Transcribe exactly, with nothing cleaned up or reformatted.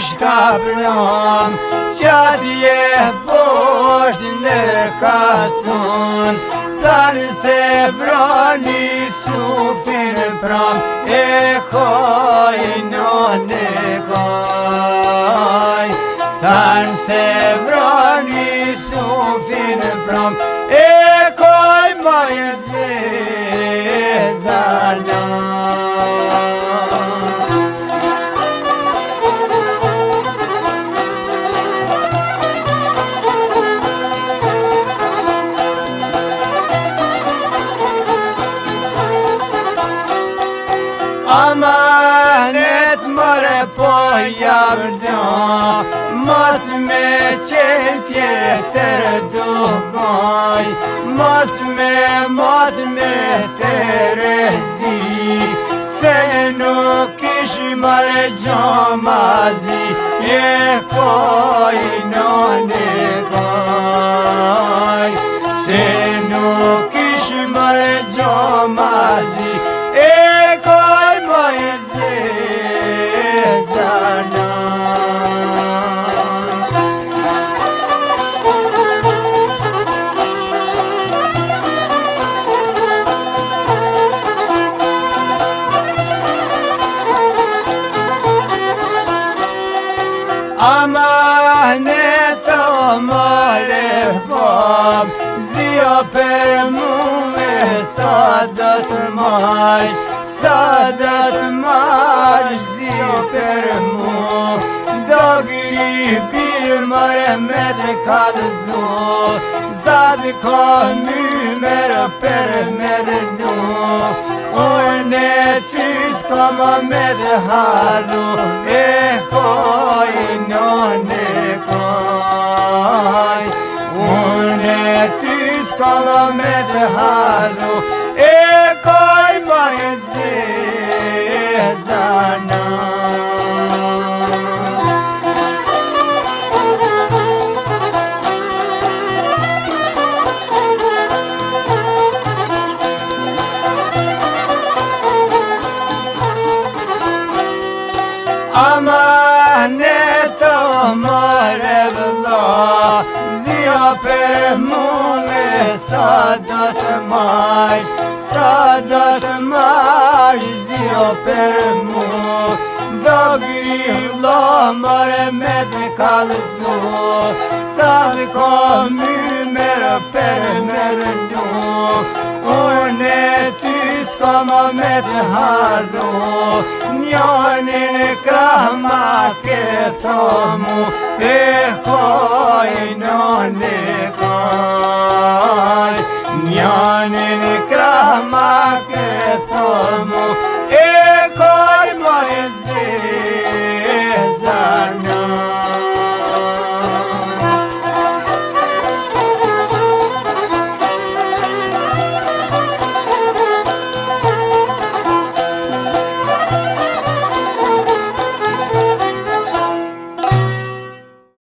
kush ka pran qatje poshtë nërkaton thanë se vrani sufin pram e kaj nane kaj thanë se vrani sufin pram e kaj majë zezana. Amanet mare po javna mas me qel tjetër dugaj mas me mat me terezi se nuk ish mare gjamazi e kaj nane kaj se nuk ish mare gjamazi e kaj majë zezana. Amanet amare bab zio për mu me sa do të majsh sa do të majsh zio për mu do gripi mare me të kalëzu sa të ka mymer për mërnu unë e ty s'ka ma me të haru e kaj nane kaj unë e ty s'ka ma me të haru e kaj majë zezana. Amanet amare vëlla zia për mu me sa do të majsh sa do të majsh zia për mu do grilla mare me të kalëzu sa të ka mymer për mërnu unë e ty s'ka ma me të haru njonin krahma ke thomu e kaj nane kaj